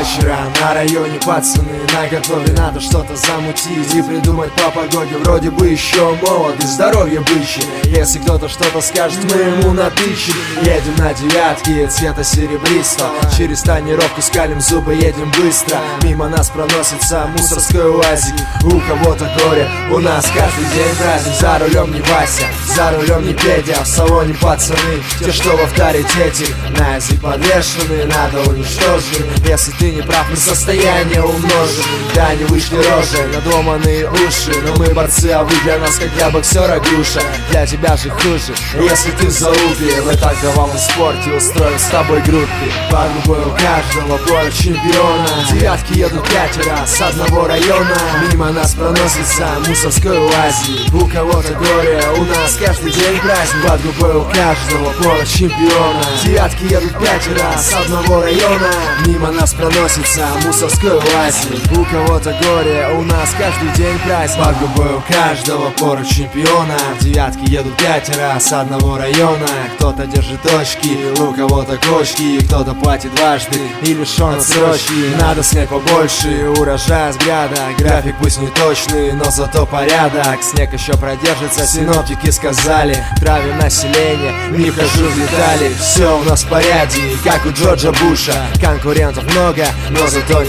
вечера на районе пацаны наготове, надо что-то замутить и придумать по погоде. Вроде бы еще молод и здоровье бычье. Если кто-то что-то скажет, мы ему натычем. Едем на девятке цвета серебристого, через тонировку скалим зубы, едем быстро. Мимо нас проносится мусорской УАЗик. У кого-то горе, у нас каждый день праздник. За рулем не Вася, за рулем не Петя, в салоне пацаны, те, что в авторитете. На язык подвешены, надо уничтожить. Если ты не прав, мы состояние умножим. Да, не вышли рожи, надуманные уши, но мы борцы, а вы для нас как для боксера груша. Для тебя же хуже, если ты в залупе. В итоговом спорте устроим с тобой группы. Под губой у каждого поля чемпиона. Девятки едут пятеро с одного района. Мимо нас проносится мусорской УАЗик. У кого-то горе, у нас каждый день праздник. Под губой у каждого поля чемпиона. Девятки едут пятеро с одного района. Мимо нас проносится мусорской УАЗик. У кого-то горе, у нас каждый день праздник. Под губой у каждого поля чемпиона. Девятки едут пятеро с одного района. Кто-то держит точки, у кого-то кочки, кто-то платит дважды и лишен отсрочки. Надо снег побольше, урожая с гряда. График пусть не точный, но зато порядок. Снег еще продержится, синоптики сказали. Травим население, не вхожу в детали. Все у нас в порядке, как у Джорджа Буша. Конкурентов много, но зато не